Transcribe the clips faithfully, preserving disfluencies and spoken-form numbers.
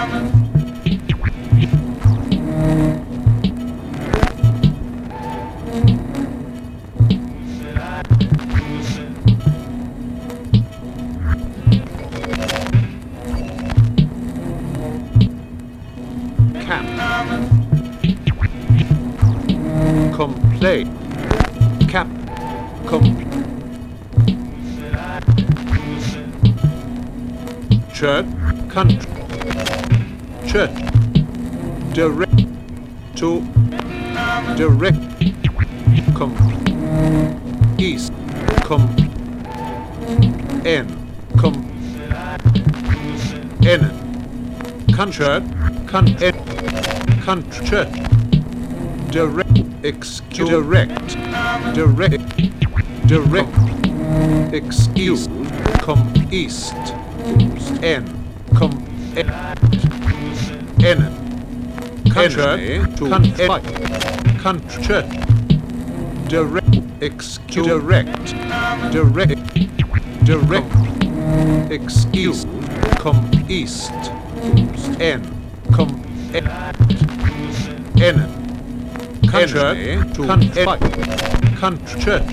Complain. Cap. Com. Church. Country. Church. Direct. To. Direct. Com. East. Com. N. Com. N. Country. Country. Country. Church. Direct. Excuse. Direct. Direct. Direct. Excuse. Com. East. N. Com. N. N. Country. To. Country. Church. Direct. Excuse. Direct. Direct. Direct. Excuse. Com. East. N. Com. N. N. Country. To. Country. Church.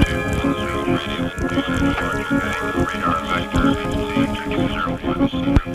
Radar vector, Victor two zero one, center.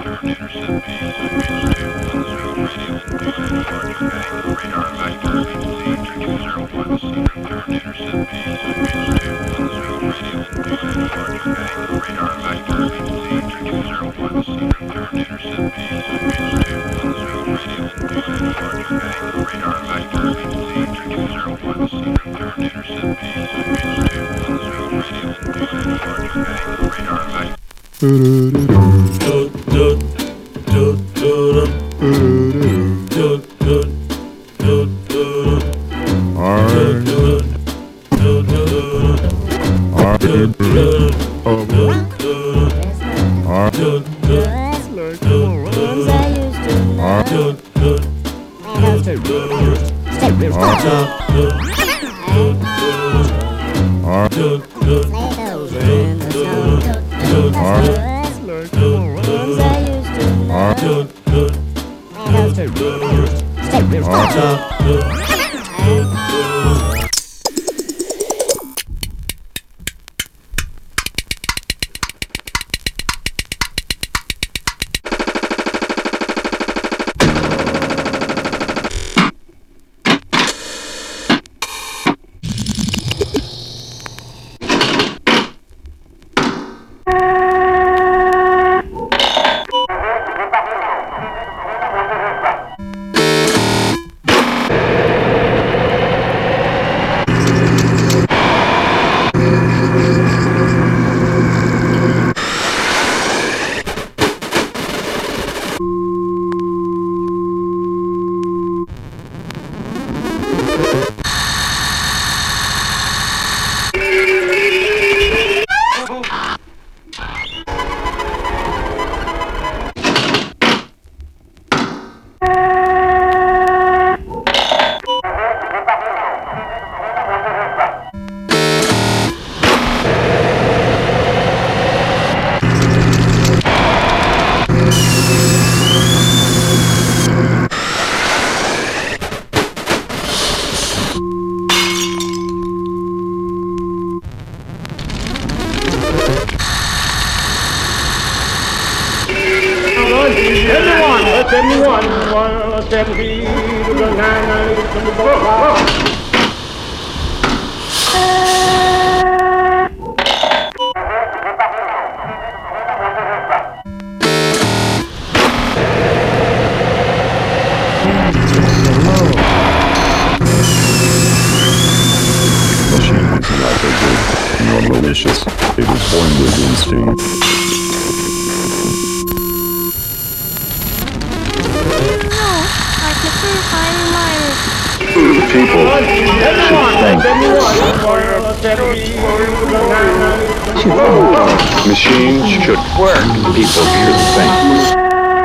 Machines should work. People should think.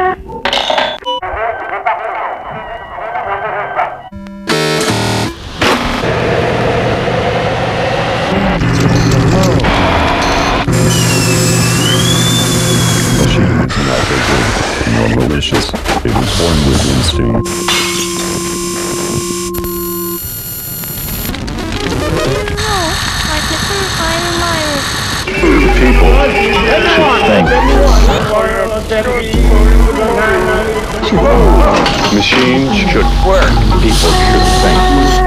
Machines are neither good nor malicious. It was born with instinct. People should think. Machines should work. People should think.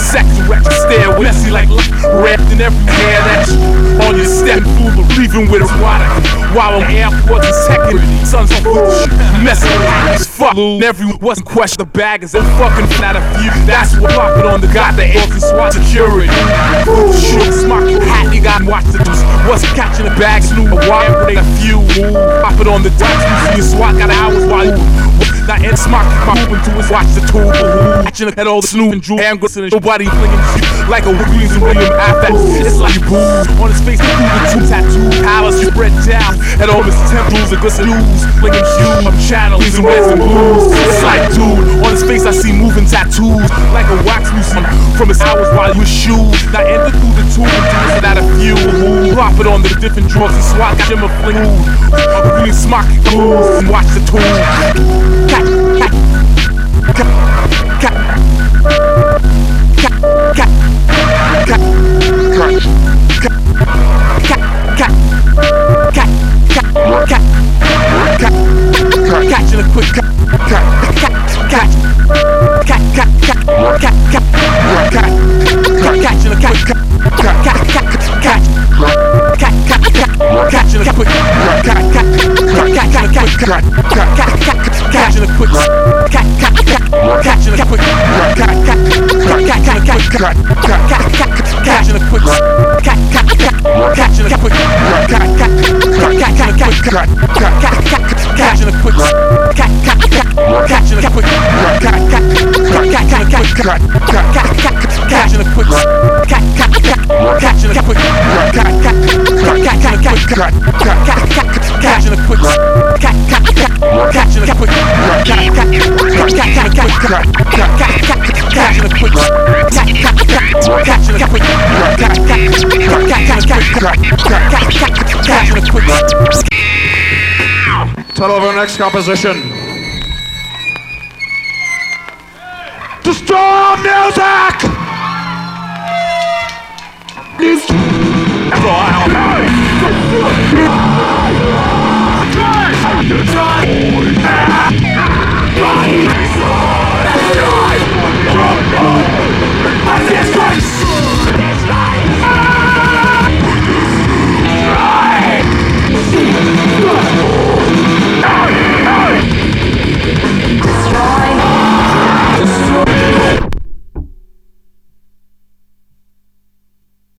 second wreck, stare with messy like wrapped in every hair that's on your step, fool, but leaving with a water. While I'm airport and second, sons of food, messing with fuck. Everyone wasn't question the bag is a fucking not a few. That's what pop it on the god, the air SWAT security. Shoot, smock your hat, you gotta watch the deuce. What's catching the bag, snoop a wire, bring a few. Pop it on the decks, you see your SWAT got hours while you. Now and smock my moving to his watch the tool. Watching at all the snoop and drool. And nobody flinging shit like a Williams and William after. It's like you boo on his face, they do the two tattoo. Palace spread down at all his temples and glisten news. Flinging shoes, I'm channeling and reds and blues. It's like dude, on his face I see moving tattoos like a wax loose from his hours while you shoes. Now enter through the tube and do it out a few. Drop it on the different drugs and SWAT got him a fling. I'm really smocking moves and watch the tool. Cat, cat, cat, cat, cat, cat, cat, cat, cat, cat, cat, catching a quick cat, cat, cat, cat, cat, cat, cat, cat, cat, cat, catching a cat, cat, cat, cat, cat, cat, cat, cat, catching a quick cat, cat, cat, cat, cat, cat, cat, cat, catching a quick cat, cat, cat, catching a quick cat, cat, cat, cat, cat, cat, cat, catching a quick cat, cat, cat, catching a quick cat, cat, cat, cat, cat, cat, catching a quick cat, cat, cat, catching a quick cat, cat, cat, cat, cat, catching a quick cat, cat, cat, catching a quick cat, cat, cat, cat, cat, catching a quick cat, cat, cat, catching a quick cat, cat, cat, cat, catching a quick cat, cat, cat, catching a quick cat, cat, catching a quick. Title of our next composition. Destroy music! Destroy!